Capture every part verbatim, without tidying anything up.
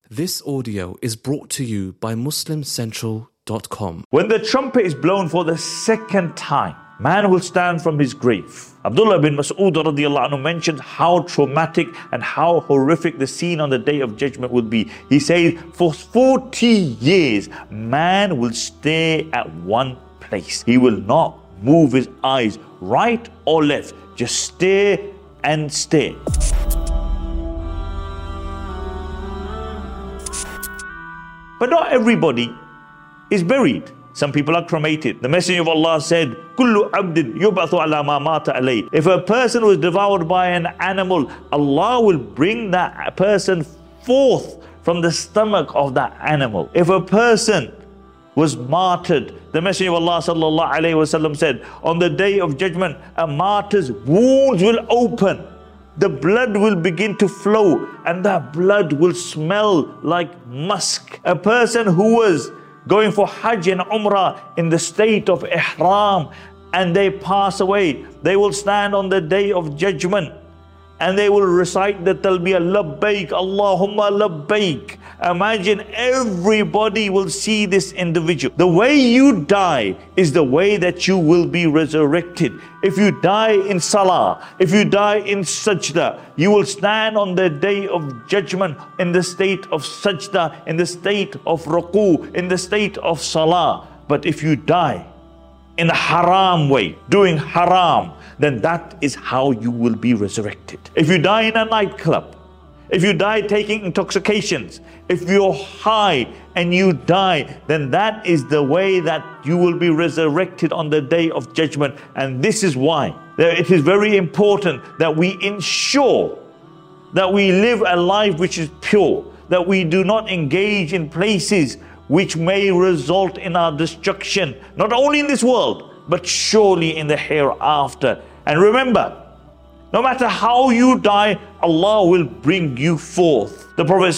This audio is brought to you by Muslim Central dot com. When the trumpet is blown for the second time, man will stand from his grave. Abdullah bin Mas'ud radiallahu anhu mentioned how traumatic and how horrific the scene on the Day of Judgment would be. He says, for forty years, man will stare at one place. He will not move his eyes right or left, just stare and stare. But not everybody is buried. Some people are cremated. The Messenger of Allah said, "Kullu abdin yubathu ala ma mata alayh." If a person was devoured by an animal, Allah will bring that person forth from the stomach of that animal. If a person was martyred, the Messenger of Allah sallallahu alaihi wasallam said, on the Day of Judgment, a martyr's wounds will open. The blood will begin to flow and that blood will smell like musk. A person who was going for Hajj and Umrah in the state of Ihram and they pass away, they will stand on the Day of Judgment and they will recite the talbiyah, labbaik, Allahumma labbaik. Imagine everybody will see this individual. The way you die is the way that you will be resurrected. If you die in salah, if you die in sajda, you will stand on the Day of Judgment in the state of sajda, in the state of ruku, in the state of salah. But if you die in a haram way, doing haram, then that is how you will be resurrected. If you die in a nightclub, if you die taking intoxications, if you're high and you die, then that is the way that you will be resurrected on the Day of Judgment. And this is why it is very important that we ensure that we live a life which is pure, that we do not engage in places which may result in our destruction, not only in this world, but surely in the hereafter. And remember, no matter how you die, Allah will bring you forth. The Prophet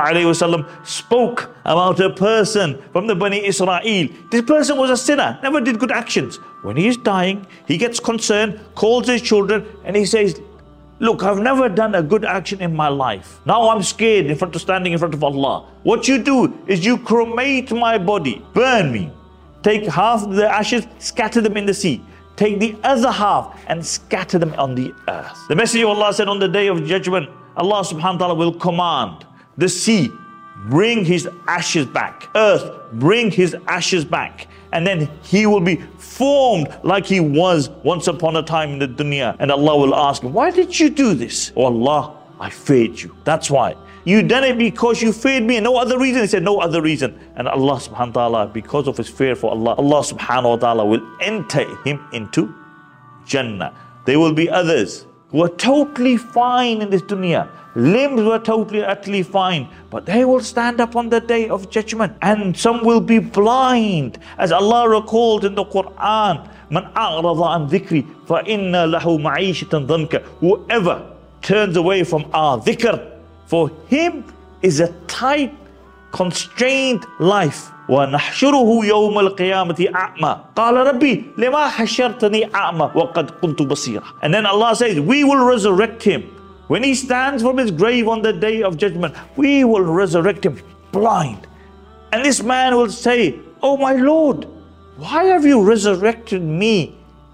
ﷺ spoke about a person from the Bani Israel. This person was a sinner, never did good actions. When he is dying, he gets concerned, calls his children, and he says, look, I've never done a good action in my life. Now I'm scared in front of standing in front of Allah. What you do is you cremate my body, burn me. Take half of the ashes, scatter them in the sea. Take the other half and scatter them on the earth. The Messenger of Allah said on the Day of Judgment, Allah subhanahu wa ta'ala will command the sea, bring his ashes back. Earth, bring his ashes back. And then he will be formed like he was once upon a time in the dunya. And Allah will ask him, why did you do this? Oh Allah, I feared you. That's why. You done it because you feared me and no other reason. He said, no other reason. And Allah subhanahu wa ta'ala, because of his fear for Allah, Allah subhanahu wa ta'ala will enter him into Jannah. There will be others who are totally fine in this dunya. Limbs were totally, utterly fine. But they will stand up on the Day of Judgment. And some will be blind. As Allah recalled in the Quran, Man a'rada an dhikri fa inna lahu ma'ishatan dhanka. Whoever turns away from our dhikr, for him is a tight, constrained life. وَنَحْشُرُهُ يَوْمَ الْقِيَامَةِ أَعْمَى قَالَ رَبِّي لِمَا حَشَرْتَنِي أَعْمَى وَقَدْ كُنْتُ بَصِيرًا. And then Allah says, we will resurrect him. When he stands from his grave on the Day of Judgment, we will resurrect him blind. And this man will say, oh my Lord, why have you resurrected me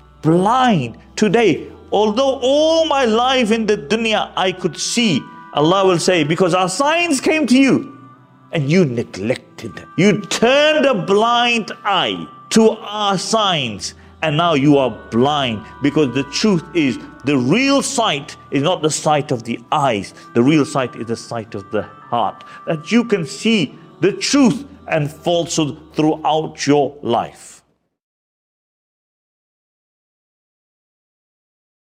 blind today? Although all my life in the dunya I could see. Allah will say, because our signs came to you and you neglected them. You turned a blind eye to our signs and now you are blind, because the truth is the real sight is not the sight of the eyes. The real sight is the sight of the heart. That you can see the truth and falsehood throughout your life.